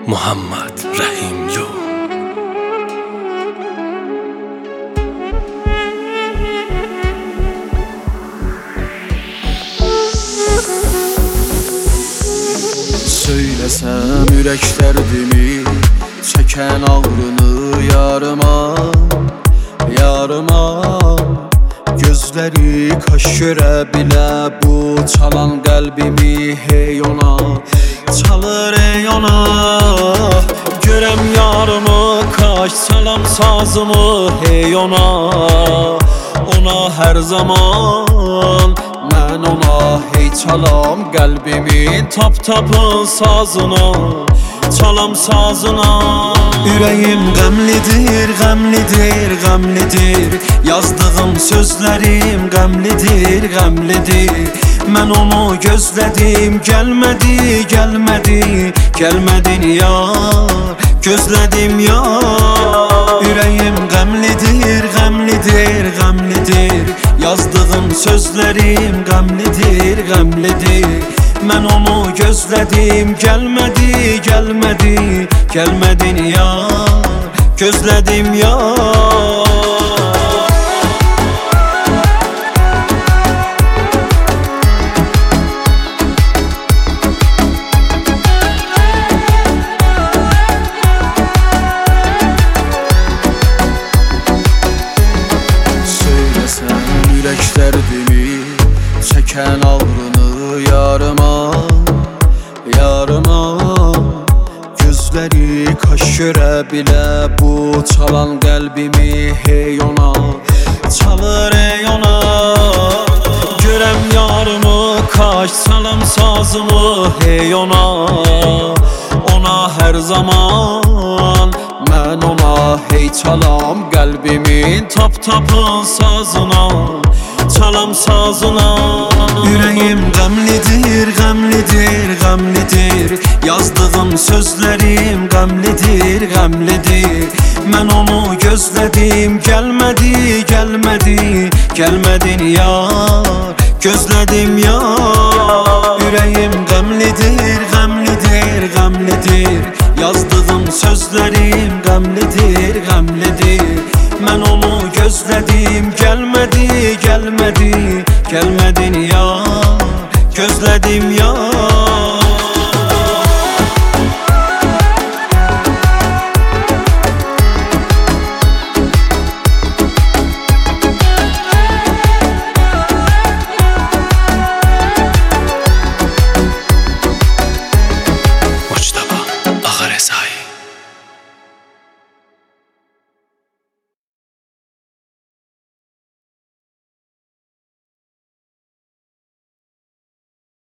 Muhammed Rəhimlu. Söylesem ürək dərdimi, çəkən ağrını yarıma, yarıma. Gözləri kaş görə bilə bu çalan qəlbimi, hey ona çalır, ey ona. Görəm yarımı, kaş çalam sazımı, hey ona. Ona hər zaman mən ona hey çalam qəlbimin tap-tapın sazına, çalam sazına. Ürəyim qəmlidir, qəmlidir, qəmlidir. Yazdığım sözlərim qəmlidir, qəmlidir. Mən onu gözlədim, gəlmədi, gəlmədi, gəlmədin yar, gözlədim yar. Ürəyim qəmlidir, qəmlidir, qəmlidir. Yazdığım sözlərim qəmlidir, qəmlidir. Mən onu gözlədim, gəlmədi, gəlmədi, gəlmədin yar, gözlədim yar. Ürək dərdimi, çəkən ağrını yarıma, yarıma. Gözləri kaş görə bilə bu çalan qəlbimi, hey ona çalır, ey ona. Görəm yarımı, kaş çalam sazımı, hey ona. Ona hər zaman mən ona hey çalam qəlbimin tap-tapın sazına, çalam sazına. Ürəyim qəmlidir, qəmlidir, qəmlidir. Yazdığım sözlərim qəmlidir, qəmlidir. Mən onu gözlədim, gəlmədi, gəlmədi, gəlmədin yar, gözlədim yar. Ürəyim qəmlidir, qəmlidir, qəmlidir. Yazdığım sözlərim qəmlidir, qəmlidir. Mən onu gözlədim, gəlmədi, gəlmədi, gəlmədin yar, gözlədim yar.